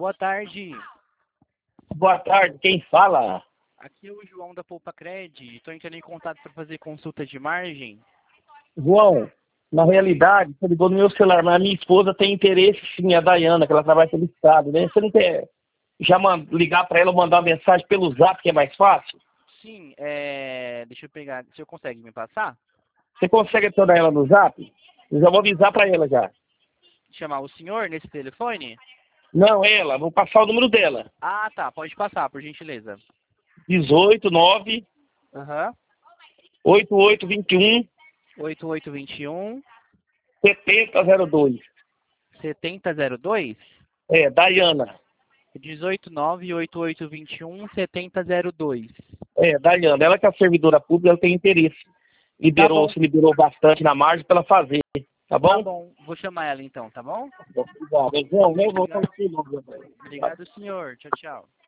boa tarde. Boa tarde, quem fala? Aqui é o João da Poupa Cred. Estou entrando em contato para fazer consulta de margem. João, na realidade, você ligou no meu celular, mas a minha esposa tem interesse sim, a Dayana, que ela trabalha pelo Estado, né? Você não quer já ligar para ela ou mandar uma mensagem pelo Zap, que é mais fácil? Sim, deixa eu pegar. O senhor consegue me passar? Você consegue adicionar ela no Zap? Eu já vou avisar para ela já. Chamar o senhor nesse telefone? Não, ela, vou passar o número dela. Ah, tá. Pode passar, por gentileza. 18 9 Aham. 8821 8821 7002. 7002? É, Dayana. 1898821 7002. É, Dayana. Ela que é a servidora pública, ela tem interesse. Tá bom. Se liberou bastante na margem para ela fazer. Tá bom? Tá bom. Vou chamar ela então, tá bom? Obrigado. João, nem vou Obrigado. falar seu nome. Obrigado, senhor. Tchau, tchau.